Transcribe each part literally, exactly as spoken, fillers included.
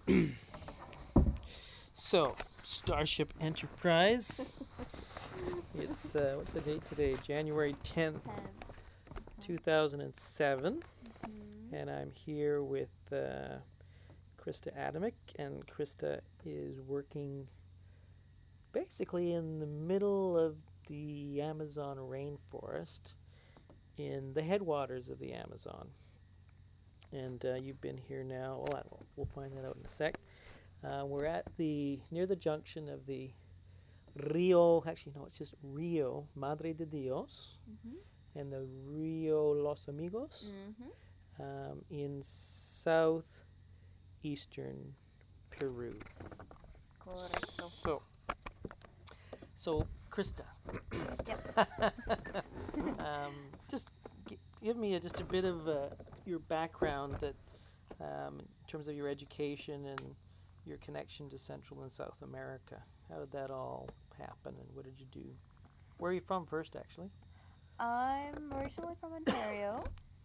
So, Starship Enterprise. It's, uh, what's the date today? January tenth, two thousand seven. Mm-hmm. And I'm here with uh, Krista Adamick. And Krista is working basically in the middle of the Amazon rainforest in the headwaters of the Amazon. And uh, you've been here now. Well, I, we'll find that out in a sec. Uh, we're at the near the junction of the Rio. Actually, no, it's just Rio Madre de Dios Mm-hmm. and the Rio Los Amigos Mm-hmm. um, in southeastern Peru. Correcto. So, so Krista, Yep. um, just g- give me a, just a bit of uh, your background that um, in terms of your education and your connection to Central and South America. How did that all happen, and what did you do? Where are you from first, actually? I'm originally from Ontario.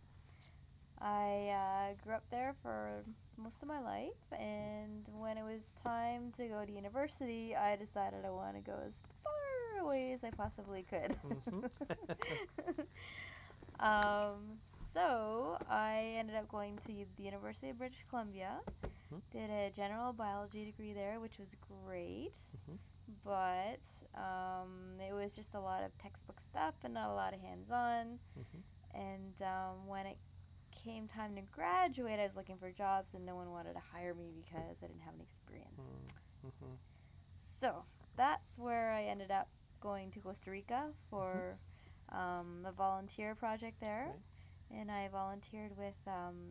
I uh, grew up there for most of my life, and when it was time to go to university, I decided I want to go as far away as I possibly could. Mm-hmm. um, so I ended up going to the University of British Columbia, Mhm. did a general biology degree there, which was great, Mhm. but um, it was just a lot of textbook stuff and not a lot of hands-on. Mhm. And um, when it came time to graduate, I was looking for jobs, and no one wanted to hire me because I didn't have any experience. Mhm. So that's where I ended up going to Costa Rica for um, a volunteer project there. Right. And I volunteered with um,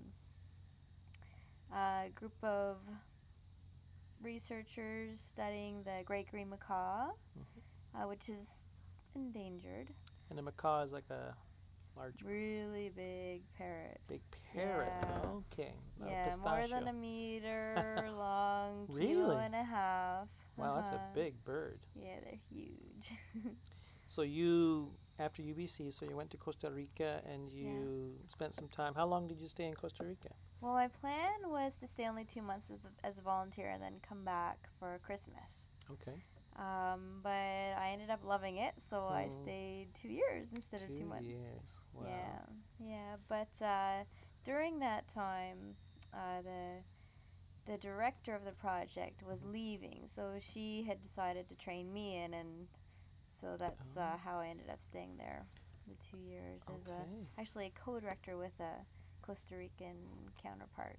a group of researchers studying the great green macaw, Mhm. uh, which is endangered. And a macaw is like a large, Really big parrot. big parrot. Yeah. Okay. Not a Yeah, more than pistachio. a meter long, kilo Really? and a half. Wow, that's a Uh-huh. big bird. Yeah, they're huge. So you, after U B C, so you went to Costa Rica and you spent some time. How long did you stay in Costa Rica? Well, my plan was to stay only two months as a, as a volunteer and then come back for Christmas. Okay. Um, but I ended up loving it, so I Mm. stayed two years instead of two Two months. years. Wow. Yeah, yeah. But uh, during that time, uh, the the director of the project was leaving, so she had decided to train me in, and so that's Oh. uh, how I ended up staying there the two years as Okay. a, actually a co-director with a Costa Rican counterpart.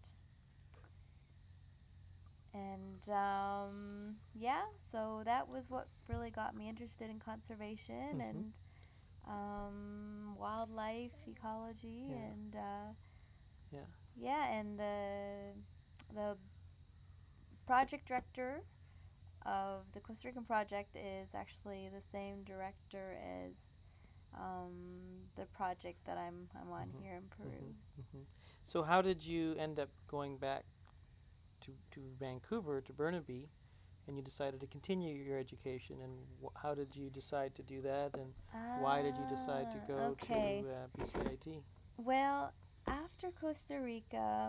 And um, yeah, so that was what really got me interested in conservation Mhm. and um, wildlife ecology, Yeah. and uh, Yeah. yeah, and the the project director of the Costa Rican project is actually the same director as um, the project that I'm I'm on Mhm. here in Peru. Mhm. Mhm. So how did you end up going back to, to Vancouver, to Burnaby, and you decided to continue your education? And wh- how did you decide to do that? And why did you decide to Ah, go okay. to uh, B C I T? Well, after Costa Rica,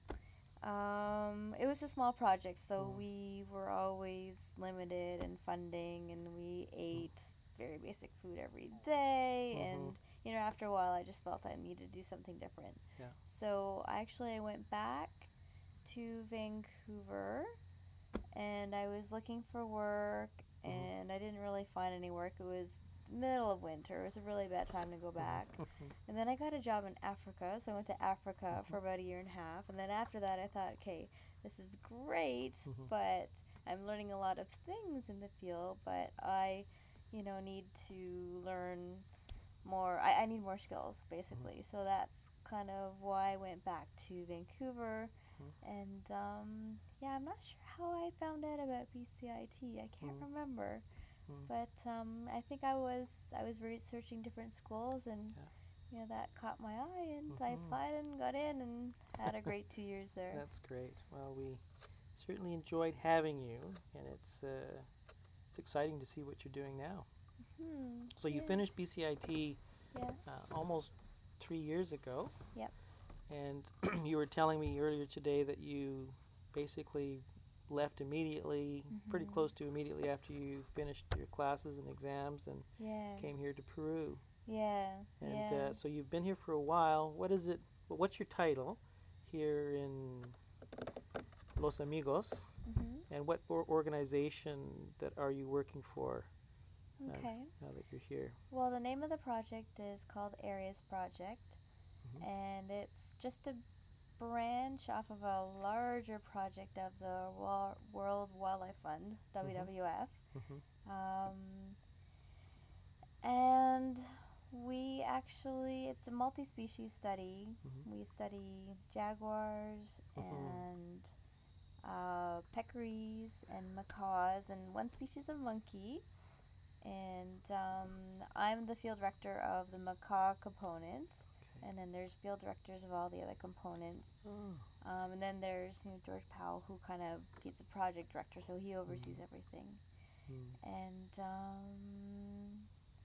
um, it was a small project, so Mm. we were always limited in funding, and we ate very basic food every day. Mhm. And you know, after a while, I just felt I needed to do something different. Yeah. So actually, I went back to Vancouver, and I was looking for work, Mhm. and I didn't really find any work. It was middle of winter. It was a really bad time to go back. Mhm. And then I got a job in Africa, so I went to Africa for about a year and a half. And then after that, I thought, okay, this is great, Mhm. but I'm learning a lot of things in the field, but I, you know, need to learn more. I, I need more skills, basically. So that's kind of why I went back to Vancouver. Mhm. And um, yeah, I'm not sure how I found out about B C I T. I can't Mm. remember. Mm. But um, I think I was I was researching different schools, and Yeah. you know that caught my eye, and I Mhm. applied and got in, and had a great two years there. That's great. Well, we certainly enjoyed having you, and it's uh, it's exciting to see what you're doing now. Hmm. So you Yeah. finished B C I T Yeah. uh, almost three years ago, Yep. and you were telling me earlier today that you basically left immediately, pretty Mhm. close to immediately after you finished your classes and exams and Yeah. came here to Peru. Yeah. And Yeah. uh, so you've been here for a while. What is it? What's your title here in Los Amigos? Mhm. And what or- organization that are you working for uh, Okay. now that you're here? Well, the name of the project is called Areas Project, Mhm. and it's just a branch off of a larger project of the Wa- World Wildlife Fund, W W F. Mhm. Um, and we actually, it's a multi species study. Mhm. We study jaguars Mhm. and uh, peccaries and macaws and one species of monkey. And um, I'm the field director of the macaw component. Okay. And then there's field directors of all the other components. Oh. Um, and then there's you know, George Powell, who kind of, he's the project director, so he oversees Mhm. everything. Mm. And um,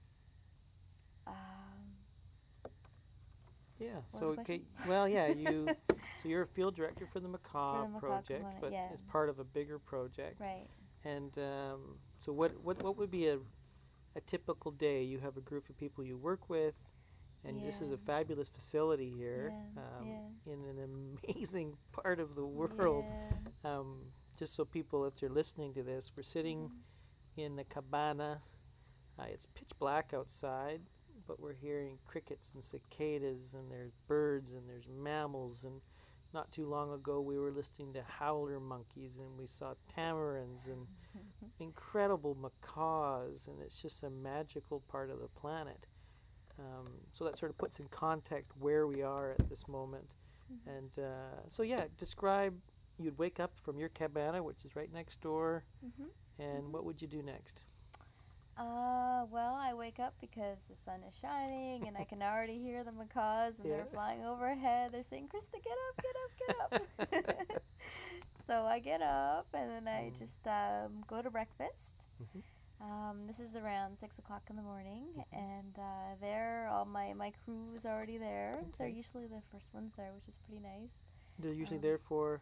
um, Yeah. what So was the okay. question? Well, yeah. You. So you're a field director for the macaw, For the macaw project, component, but yeah. as part of a bigger project. Right. And um, so what, what what would be a a typical day? You have a group of people you work with, and this is Yeah. a fabulous facility here Yeah, um, yeah. in an amazing part of the world. Yeah. Um, just so people, if they're listening to this, we're sitting Mhm. in the cabana. Uh, it's pitch black outside, but we're hearing crickets and cicadas, and there's birds and there's mammals. And not too long ago, we were listening to howler monkeys, and we saw tamarins and incredible macaws, and it's just a magical part of the planet. Um, so that sort of puts in context where we are at this moment. Mhm. And uh, so, yeah, describe. You'd wake up from your cabana, which is right next door, Mhm. and Mhm. what would you do next? Uh, well, I wake up because the sun is shining and I can already hear the macaws and Yeah. they're flying overhead. They're saying, Krista, get up, get up, get up. So I get up and then I Mm. just um, go to breakfast. Mhm. Um, this is around six o'clock in the morning, Mhm. and uh, there, all my, my crew is already there. They're Okay. usually the first ones there, which is pretty nice. They're usually Um, there for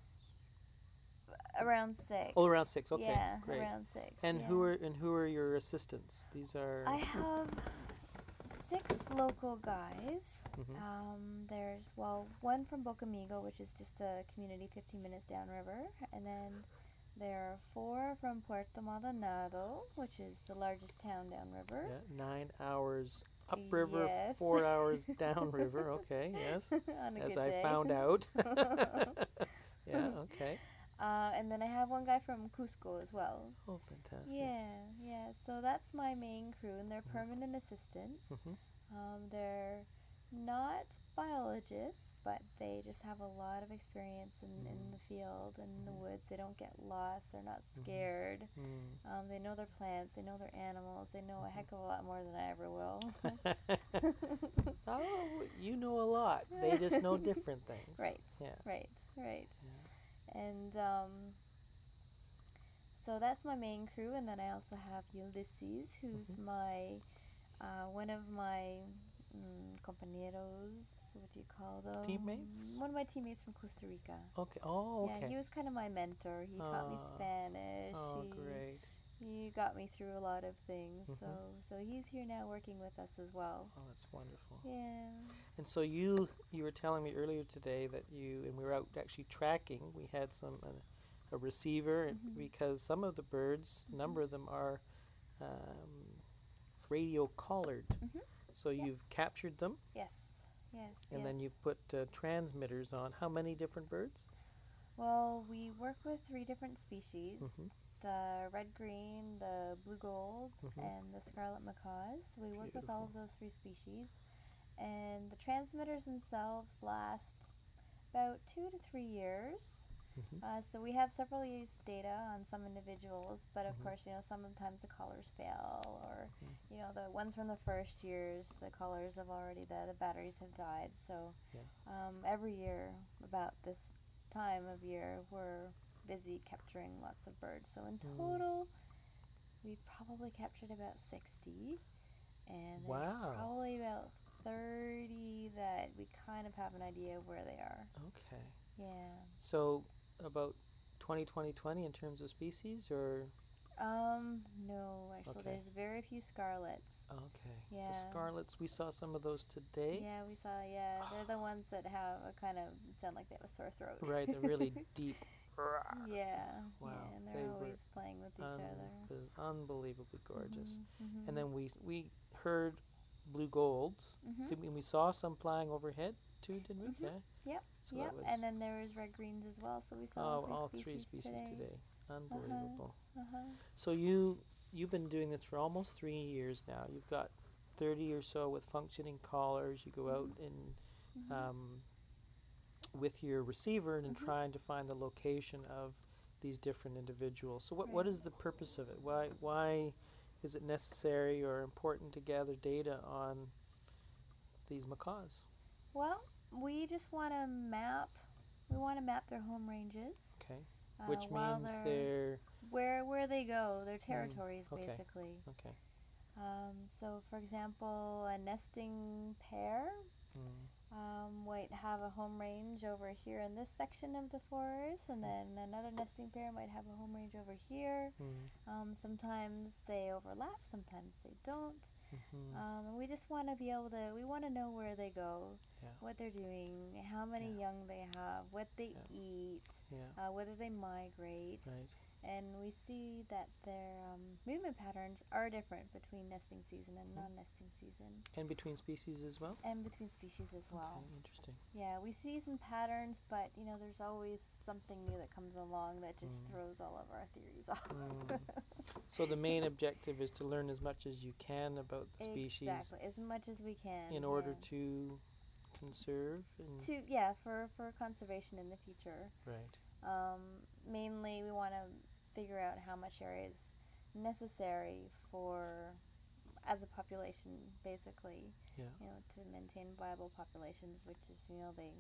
Around six. oh, around six. Okay, Yeah, great. around six. And yeah. who are and who are your assistants? These are. I have six local guys. Mhm. Um, there's, well, one from Bocamigo, which is just a community fifteen minutes downriver. And then there are four from Puerto Maldonado, which is the largest town downriver. Yeah, nine hours upriver, Yes. four hours downriver. Okay, yes. On a As good I day. found out. Yeah, okay. Uh, and then I have one guy from Cusco as well. Oh, fantastic. Yeah, yeah. So that's my main crew, and they're Mhm. permanent assistants. Mhm. Um, they're not biologists, but they just have a lot of experience in, in Mm. the field and in the Mhm. woods. They don't get lost. They're not Mhm. scared. Mm. Um, they know their plants. They know their animals. They know a Mhm. heck of a lot more than I ever will. Oh, you know a lot. They just know different things. Right, Yeah. right, right. Yeah. And um, so that's my main crew, and then I also have Ulysses, who's Mhm. my uh, one of my mm, compañeros. What do you call them? Teammates? One of my teammates from Costa Rica. Okay. Oh, okay. Yeah, he was kind of my mentor. He taught me Ah. Spanish. Oh, he, great. he got me through a lot of things. Mhm. So so he's here now working with us as well. Oh, that's wonderful. Yeah. And so you you were telling me earlier today that you and we were out actually tracking. We had some uh, a receiver and Mhm. because some of the birds, a number of them are um, radio collared. Mhm. So Yep. you've captured them Yes. Yes. and yes. then you've put uh, transmitters on. How many different birds? Well, we work with three different species. Mhm. The red green, the blue golds, Mhm. and the scarlet macaws. So we work with all of Beautiful. those three species. And the transmitters themselves last about two to three years. Mhm. Uh, so we have several years data on some individuals, but of Mhm. course, you know, sometimes the collars fail, or Mhm. you know, the ones from the first years, the collars have already the, the batteries have died. So Yeah. um, every year, about this time of year, we're busy capturing lots of birds. So in Mm. total, we probably captured about sixty, and there's Wow. probably about thirty that we kind of have an idea of where they are. Okay. Yeah. So about twenty twenty twenty in terms of species, or Um, no, actually, Okay. there's very few scarlets. okay? Yeah. The scarlets, we saw some of those today. Yeah, we saw, yeah, they're the ones that have a kind of sound like they have a sore throat. Right, the really deep. Yeah. Wow, Yeah, and they they're were always playing with each other. Unbe- unbelievably gorgeous. Mhm. And then we we heard blue golds. Mhm. Did we, we saw some flying overhead too, didn't we? Mhm. Yeah. Yep. So Yep. that was And then there was red greens as well. So we saw oh, all all three three species, species today. today. Unbelievable. Uh huh. So you you've been doing this for almost three years now. You've got thirty or so with functioning collars. You go out and Mhm. um, with your receiver and Mhm. trying to find the location of these different individuals. So what, what Right. is the purpose of it? Why why is it necessary or important to gather data on these macaws? Well, we just want to map. We want to map their home ranges. Okay. Uh, Which while means they're they're where where they go, their territories okay. basically. okay. Um, so, for example, a nesting pair Mm. um, might have a home range over here in this section of the forest, and then another nesting pair might have a home range over here. Mm. Um, sometimes they overlap, sometimes they don't. Mm-hmm. Um, and we just want to be able to, we want to know where they go, Yeah. what they're doing, how many Yeah. young they have, what they Yeah. eat, Yeah. uh, whether they migrate. Right. And we see that their um, movement patterns are different between nesting season and non-nesting season, And between species as well? and between species as well. Okay, interesting. Yeah, we see some patterns, but you know, there's always something new that comes along that just Mm. throws all of our theories off. Mm. So the main objective is to learn as much as you can about the species Exactly, as much as we can. in order yeah. to conserve and to yeah for for conservation in the future. right. Um, mainly, we want to figure out how much area is necessary for as a population, basically. Yeah. You know, to maintain viable populations, which is, you know, they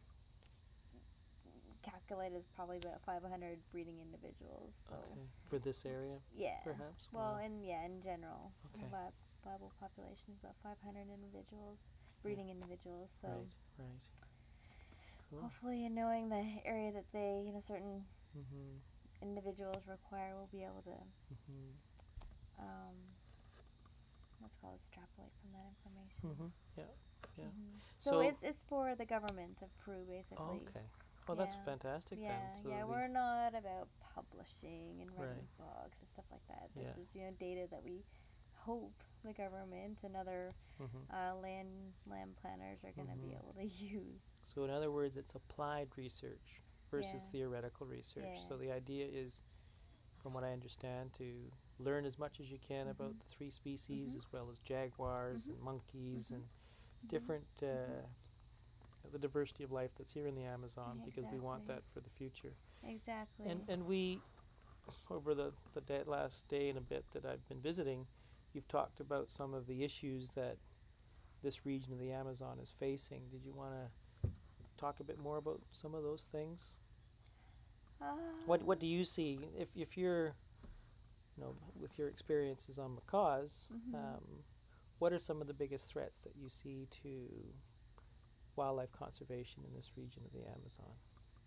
calculate as probably about five hundred breeding individuals. So Okay. For this area, yeah. perhaps? Well, Wow. and yeah, in general, Okay. vi- viable population is about five hundred individuals, breeding individuals. So Right, right. Cool. hopefully, in knowing the area that they, you know, certain Mm-hmm. individuals require, we'll be able to, Mm-hmm. um, what's it called, extrapolate from that information. Mm-hmm. Yeah. Yeah. Mhm. So, So- it's it's for the government of Peru, basically. Okay. Well, that's Yeah. fantastic Yeah, then. So yeah, the- we're not about publishing and writing Right. books and stuff like that. This Yeah. is, you know, data that we hope the government and other Mhm. uh, land land planners are going to be Mhm. able to use. So in other words, it's applied research versus Yeah. theoretical research. Yeah. So the idea is, from what I understand, to learn as much as you can about Mhm. the three species, Mhm. as well as jaguars Mhm. and monkeys Mhm. and different uh, the diversity of life that's here in the Amazon, because we want Exactly. that for the future. Exactly. And and we, over the the day, last day and a bit that I've been visiting, you've talked about some of the issues that this region of the Amazon is facing. Did you want to talk a bit more about some of those things? uh, What what do you see if if you're, you know, with your experiences on macaws? Mhm. Um, what are some of the biggest threats that you see to wildlife conservation in this region of the Amazon?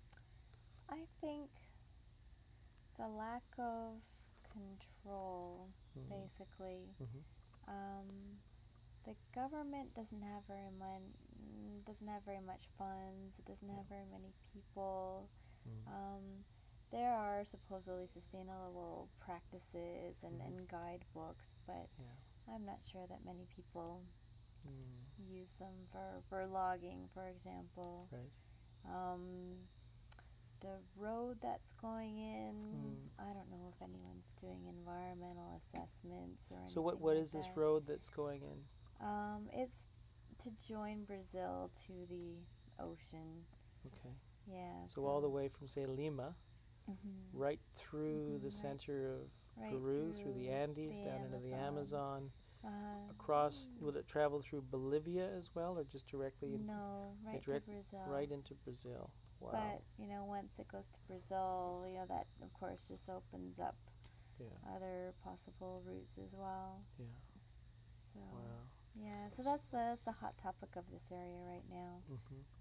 I think the lack of control, Mhm. basically. Mhm. Um, the government doesn't have very much doesn't have very much funds. It doesn't have very many people. Mm. Um, there are supposedly sustainable practices and, Mhm. and guidebooks, but Yeah. I'm not sure that many people Mm. use them for, for logging, for example. Right. Um, the road that's going in, Mm. I don't know if anyone's doing environmental assessments or anything. So what what like is this that. road that's going in? Um, it's to join Brazil to the ocean. Okay. Yeah. So all the way from, say, Lima, Mhm. right through Mhm, the right- center of right Peru, through the through Andes, the down into the Amazon. Amazon, Uh, across. Will it travel through Bolivia as well, or just directly in, no, right to direct- Brazil. right into Brazil? Wow. But you know, once it goes to Brazil, you know that of course just opens up Yeah. other possible routes as well. Yeah. So Wow. yeah, so that's the, that's the hot topic of this area right now. Mhm.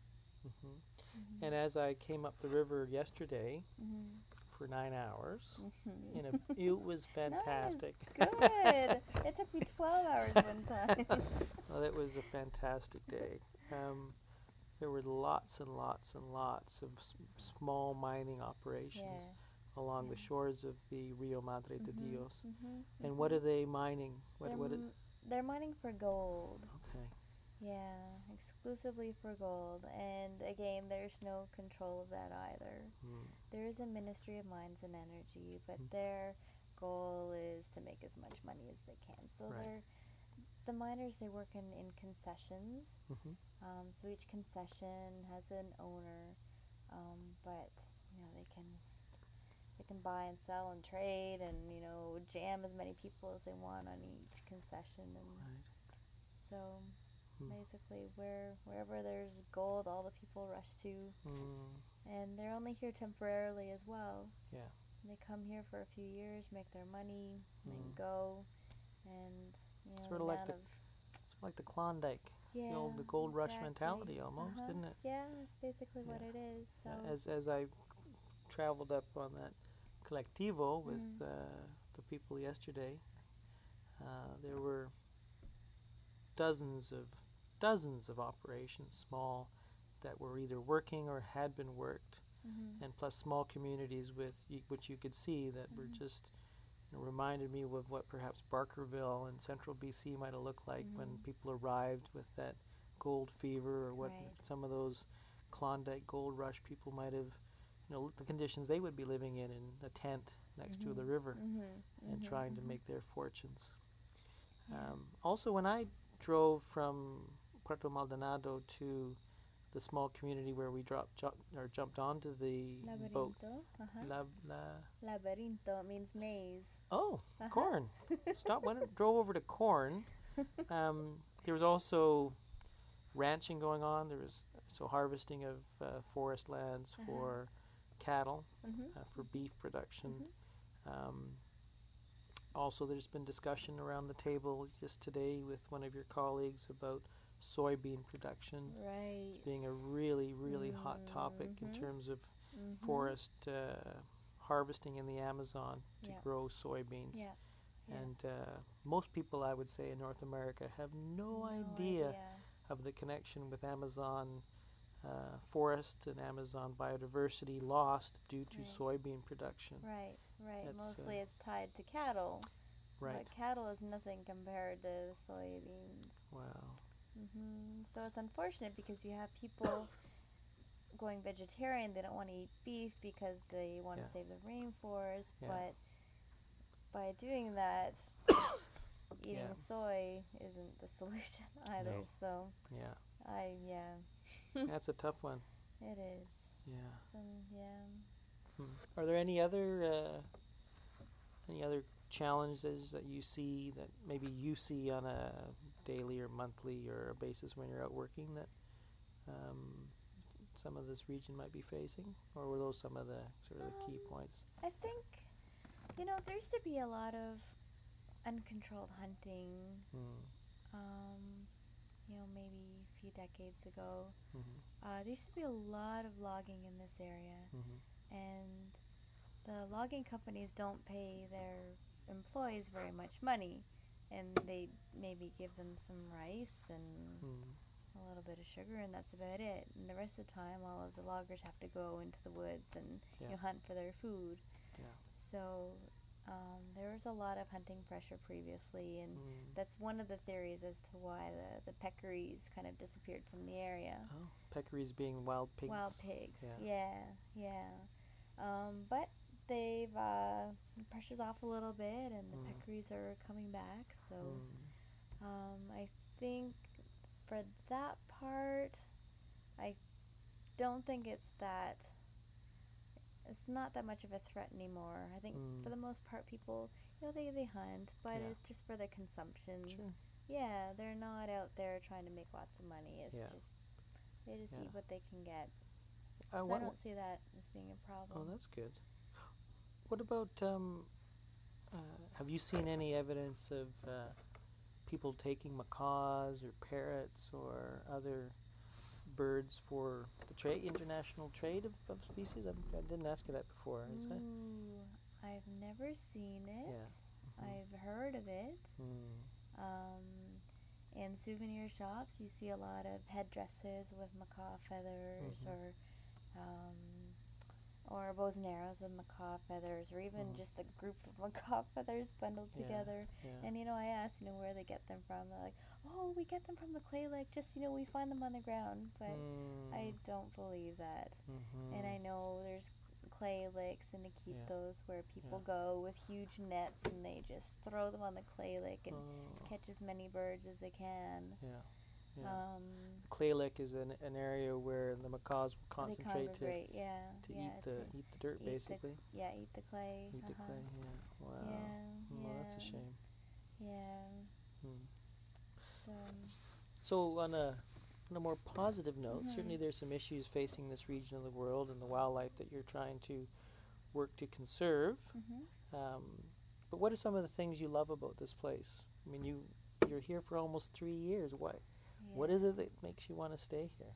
hmm Mhm. And as I came up the river yesterday Mhm. for nine hours, Mhm. in a, it was fantastic. Nice. Good. It took me twelve hours one time. Well, it was a fantastic day. Um, there were lots and lots and lots of s- small mining operations Yeah. along the Yeah. shores of the Rio Madre de Mhm. Dios. Mhm. And what Mhm. are they mining? What? They're What? Is, m- they're mining for gold. okay. Yeah, exclusively for gold. And again, there's no control of that either. Mm. There is a Ministry of Mines and Energy, but Mm. their goal is to make as much money as they can. So Right. they're the miners, they work in, in concessions. Mm-hmm. Um, so each concession has an owner, um, but you know they can they can buy and sell and trade and you know jam as many people as they want on each concession, and Right. so Mm. basically where wherever there's gold, all the people rush to, Mm. and they're only here temporarily as well. Yeah. They come here for a few years, make their money, Mm. then go, and you know Sort the of like amount the of sort of like the Klondike, yeah, the old the gold rush exactly. mentality almost, Uh-huh. isn't it? Yeah, that's basically what Yeah. it is. So Yeah, As as I traveled up on that collectivo with mm, uh, the people yesterday, uh, there were dozens of dozens of operations, small, that were either working or had been worked, mhm, and plus small communities with y- which you could see that were mhm, just you know, reminded me of what perhaps Barkerville in central B C might have looked like when mhm. people arrived with that gold fever, or what Right. some of those Klondike gold rush people might have, you know, the conditions they would be living in in a tent next to Mhm, the river mhm, and mhm, trying to mhm. make their fortunes. Yeah. Um, also, when I drove from Puerto Maldonado to the small community where we dropped ju- or jumped onto the boat, Laberinto. Uh-huh. La, la, Laberinto means maze. oh, Uh-huh. corn. Stop. Went drove over to corn. Um, there was also ranching going on. There was so harvesting of uh, forest lands Uh-huh. for cattle, Mhm. uh, for beef production. Mhm. Um, also, there's been discussion around the table just today with one of your colleagues about soybean production Right. being a really, really hot topic in Mhm. terms of Mhm. forest uh, harvesting in the Amazon to Yeah. grow soybeans. Yeah. Yeah. And uh, most people, I would say, in North America have no, No idea, idea. of the connection with Amazon uh, forest and Amazon biodiversity lost due to Right. soybean production. Right. Right. That's, uh, Mostly it's tied to cattle. Right. But cattle is nothing compared to soybeans. Wow. Hmm. So it's unfortunate because you have people going vegetarian. They don't want to eat beef because they want Yeah. to save the rainforest. Yeah. But by doing that, eating Yeah. soy isn't the solution either. No. So Yeah. I yeah, That's a tough one. it is. Yeah. So yeah. Hmm. Are there any other uh, any other challenges that you see that maybe you see on a daily or monthly or a basis when you're out working that um, some of this region might be facing, or were those some of the sort of the key Um, points? I think you know there used to be a lot of uncontrolled hunting. Mm. Um, you know, maybe a few decades ago. Mm-hmm. Uh, there used to be a lot of logging in this area, Mm-hmm. and the logging companies don't pay their employees very much money, and they maybe give them some rice and Mm. a little bit of sugar, and that's about it. And the rest of the time, all of the loggers have to go into the woods and Yeah. you know, hunt for their food. Yeah. So um, there was a lot of hunting pressure previously, and Mm. that's one of the theories as to why the, the peccaries kind of disappeared from the area. Oh, peccaries being wild pigs. Wild pigs, Yeah. yeah, yeah. Um, but they've uh, the pressure's off a little bit, and the Mm. peccaries are coming back. So Mm. um, I think for that part, I don't think it's that. It's not that much of a threat anymore. I think Mm. for the most part, people, you know, they, they hunt, but Yeah. it's just for the consumption. Sure. Yeah, they're not out there trying to make lots of money. It's Yeah. just they just Yeah. eat what they can get. Uh, So what, I don't see that as being a oh, problem. that's good. What about, um, uh, have you seen any evidence of uh, people taking macaws or parrots or other birds for the trade, international trade of, of species? I, I didn't ask you that before. Is that? Ooh, I've never seen it. Yeah. Mhm. I've heard of it. Mm. Um, in souvenir shops, you see a lot of headdresses with macaw feathers, Mhm. or um, or bows and arrows with macaw feathers, or even Mhm. just a group of macaw feathers bundled Yeah, together. yeah. And you know, I asked, you know, where they get them from. They're like, oh, we get them from the Clay Lake. Just you know, we find them on the ground. But Mm. I don't believe that. Mhm. And I know there's clay lakes in Iquitos where people Yeah. go with huge nets and they just throw them on the clay lake and Oh. catch as many birds as they can. Yeah. Yeah. Um, The Clay Lake is an, an area where the macaws will they concentrate to, congregate, yeah. to yeah, eat it's the a- eat the dirt eat the- basically. yeah, eat the clay. Eat the uh-huh. clay. Yeah. Wow. Yeah, Well, that's a yeah. shame. Yeah. Hmm. So, So on a on a more positive note, Mhm. certainly there's some issues facing this region of the world and the wildlife that you're trying to work to conserve. mhm. Um, but what are some of the things you love about this place? I mean, you you're here for almost three years. What what is Yeah. it that makes you want to stay here?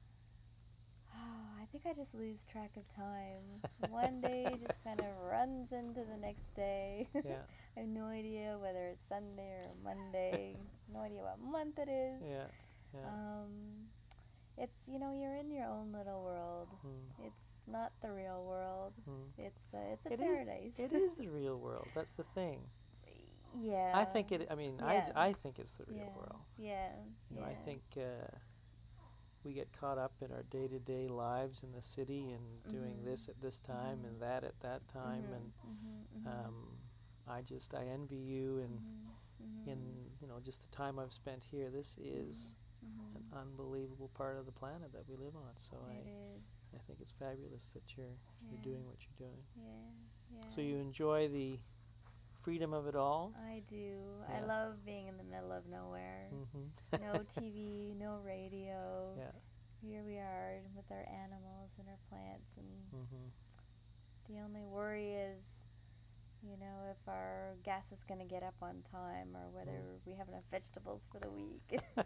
Oh, I think I just lose track of time. One day just kind of runs into the next day. Yeah. I have no idea whether it's Sunday or Monday. No idea what month it is. Yeah. Yeah. Um, it's, you know, you're in your own little world. Hmm. It's not the real world. Hmm. It's a, it's a It is- paradise. It is the real world. That's the thing. Yeah. I think it. I mean, Yeah. I I think it's the real yeah. world. Yeah. You know, yeah. I think uh, we get caught up in our day-to-day lives in the city and doing Mhm. this at this time Mhm. and that at that time, Mhm, and mhm, mhm, um, I just I envy you and mhm, mhm, in you know just the time I've spent here. This is mhm. an unbelievable part of the planet that we live on. So It I is. I think it's fabulous that you're you're Yeah. doing what you're doing. Yeah. Yeah. So you enjoy the freedom of it all. I do. I Yeah. love being in the middle of nowhere. Mm-hmm. No T V, no radio. Yeah. Here we are with our animals and our plants, and Mm-hmm. the only worry is, you know, if our gas is going to get up on time or whether Mm. we have enough vegetables for the week.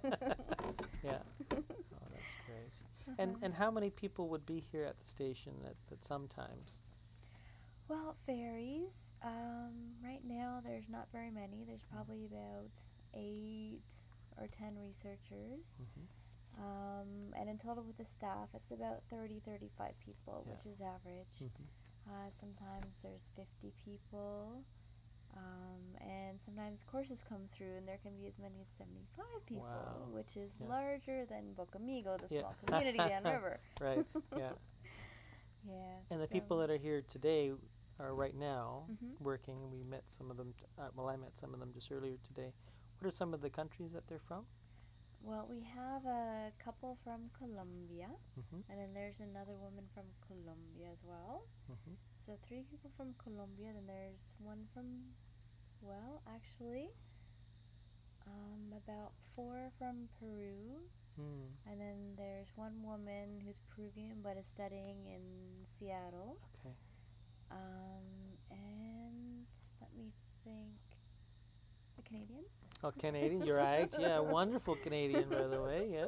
Yeah. Oh, that's great. And and how many people would be here at the station at, at some times? Well, it varies. Um, right now, there's not very many. There's probably about eight or ten researchers. Mm-hmm. Um, and in total with the staff, it's about thirty, thirty-five people, Yeah. which is average. Mm-hmm. Uh, sometimes there's fifty people. Um, and sometimes courses come through and there can be as many as seventy-five people, Wow. which is Yeah. larger than Bocamigo, the Yeah. small community downriver. Right. Yeah. Yeah. And the so- people that are here today are right now Mhm. working. We met some of them. T- uh, well, I met some of them just earlier today. What are some of the countries that they're from? Well, we have a couple from Colombia, Mm-hmm. and then there's another woman from Colombia as well. Mm-hmm. So three people from Colombia, then there's one from, well, actually, um, about four from Peru, Mm. and then there's one woman who's Peruvian but is studying in Seattle. Okay. Um, and let me think, a Canadian? Oh, Canadian. You're right. Yeah, wonderful Canadian, by the way. Yes.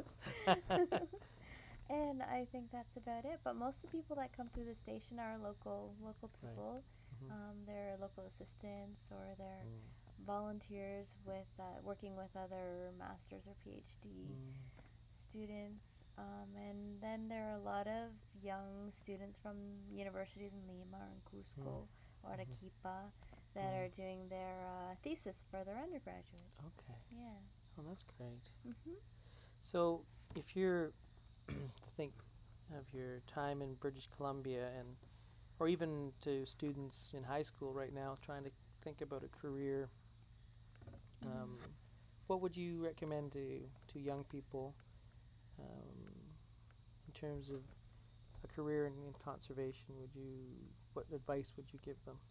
And I think that's about it. But most of the people that come through the station are local local Right. people. Mhm. Um, they're local assistants or they're Mm. volunteers with uh, working with other masters or PhD Mm. students. Um, and then there are a lot of young students from universities in Lima or in Cusco or Mhm. Arequipa that Mm. are doing their uh, thesis for their undergraduate. Okay. Yeah. Well, that's great. hmm So, if you're to think of your time in British Columbia, and or even to students in high school right now trying to think about a career, um, what would you recommend to, to young people um, in terms of a career in, in conservation? Would you what advice would you give them?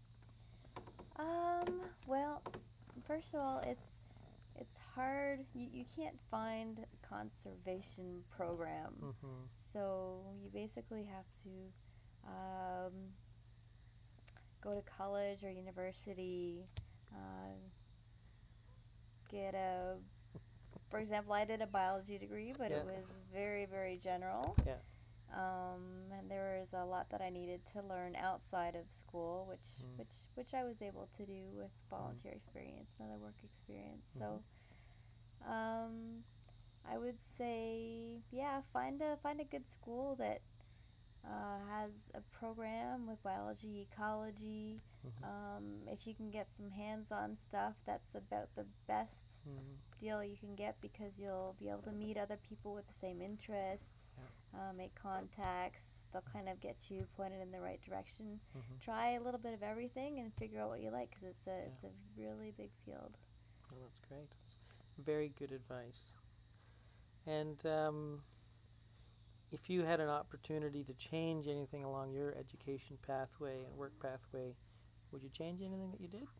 Um, well, first of all, it's it's hard. You, you can't find a conservation program. Mm-hmm. So you basically have to um, go to college or university, uh, get a for example, I did a biology degree, but Yeah. it was very, very general. Yeah. Um, and there was a lot that I needed to learn outside of school, which Mm. which which I was able to do with volunteer experience and other work experience. So, um, I would say, yeah, find a find a good school that uh, has a program with biology, ecology. Mhm. Um, if you can get some hands-on stuff, that's about the best Mhm. deal you can get because you'll be able to meet other people with the same interests, uh, make contacts. They'll kind of get you pointed in the right direction. Mhm. Try a little bit of everything and figure out what you like because it's a Yeah. it's a really big field. Well, that's great. That's very good advice. And um, if you had an opportunity to change anything along your education pathway and work pathway, would you change anything that you did?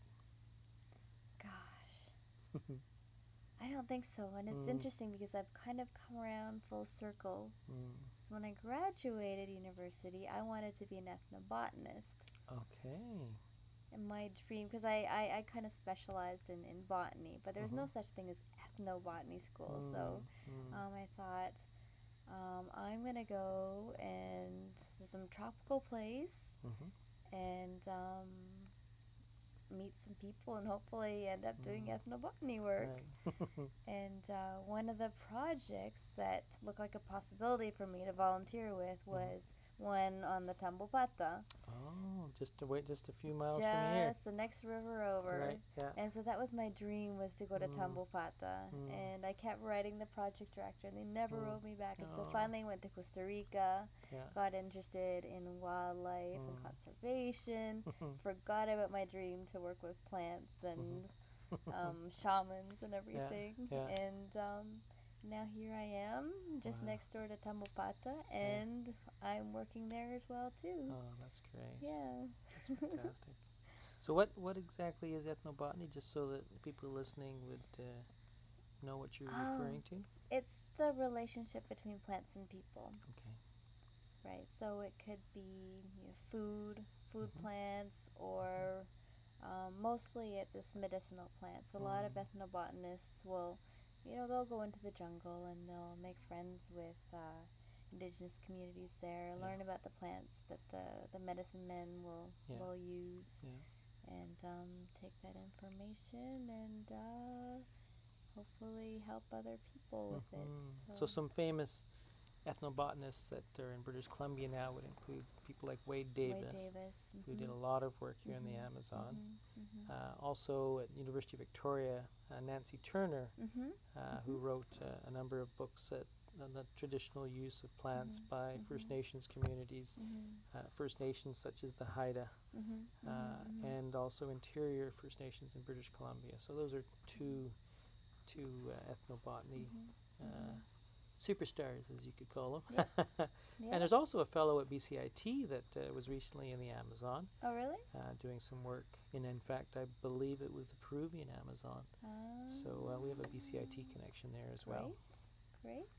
Gosh, I don't think so. And it's Mm. interesting because I've kind of come around full circle. Mm. So when I graduated university, I wanted to be an ethnobotanist. Okay. And my dream, because I, I, I kind of specialized in, in botany, but there's no Mhm. such thing as ethnobotany school. Mm. So Mm. um, I thought um, I'm going to go and to some tropical place Mhm. and um, meet some people and hopefully end up doing Mm. ethnobotany work. Right. And uh, one of the projects that looked like a possibility for me to volunteer with was one on the Tambopata, Oh, just to wait just a few miles from here. just the next river over. Right. Yeah. And so that was my dream, was to go to Mm. Tambopata. Mm. And I kept writing the project director, and they never Mm. wrote me back. And so Oh. finally I went to Costa Rica, Yeah. got interested in wildlife and Mm. conservation, forgot about my dream to work with plants and um, shamans and everything. yeah. And um, now here I am, just Wow. next door to Tambopata, and I'm working there as well too. Oh, that's great. Yeah. That's fantastic. So what, what exactly is ethnobotany, just so that people listening would uh, know what you're Um, referring to? It's the relationship between plants and people, Okay. right? So it could be, you know, food, food Mhm. plants, or um, mostly it's medicinal plants. A lot of Mm. ethnobotanists will, you know, they'll go into the jungle and they'll make friends with uh, indigenous communities there, Yeah. learn about the plants that the, the medicine men will Yeah. will use, Yeah. and um, take that information and uh, hopefully help other people with Mhm. it. So some famous ethnobotanists that are in British Columbia now would include people like Wade Davis, Wade Davis, who did a mhm, lot of work here in the mhm, Amazon. mhm, mhm, Uh, also at University of Victoria, uh, Nancy Turner, mhm, uh, who wrote uh, a number of books that, on the traditional use of plants Mhm, by First mhm. Nations communities, mhm, uh, First Nations such as the Haida, mhm, uh, mhm, and also interior First Nations in British Columbia. So those are two two uh, ethnobotany mhm, uh, mhm. superstars, as you could call them. Yeah. And there's also a fellow at B C I T that uh, was recently in the Amazon Oh, really? uh, doing some work. And in fact, I believe it was the Peruvian Amazon. Ah, So uh, we have a B C I T connection there as well. Great, great.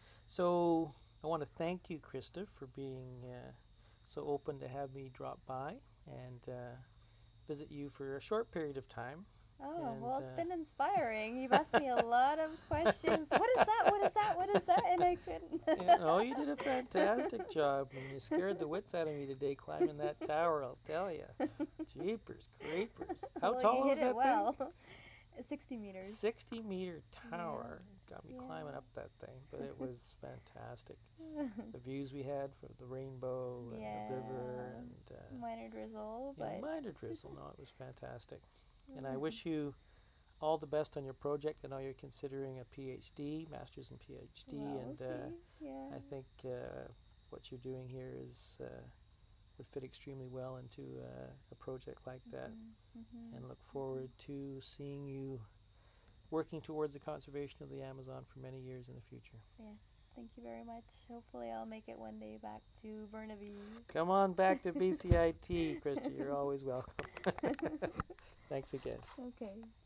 So I want to thank you, Krista, for being uh, so open to have me drop by and uh, visit you for a short period of time. Oh, And, well, it's uh, been inspiring. You've asked me a lot of questions. What is that? What is that? What is that? And I couldn't. Yeah, oh, you did a fantastic job, and you scared the wits out of me today climbing that tower, I'll tell you. Jeepers creepers. How Well, tall you is hit that it well. sixty meters. thing? sixty meter tower. Got me Yeah. climbing up that thing, but it was fantastic. The views we had from the rainbow and Yeah. the river and uh, Minor drizzle, yeah, but minor drizzle. No, it was fantastic. And I wish you all the best on your project. I know you're considering a PhD, master's and PhD, well, and we'll uh, see. Yeah. I think uh, what you're doing here is uh, would fit extremely well into uh, a project like that, Mhm. and look forward to seeing you working towards the conservation of the Amazon for many years in the future. Yes. Thank you very much. Hopefully, I'll make it one day back to Burnaby. Come on back to B C I T, Krista. You're always welcome. Thanks again. Okay.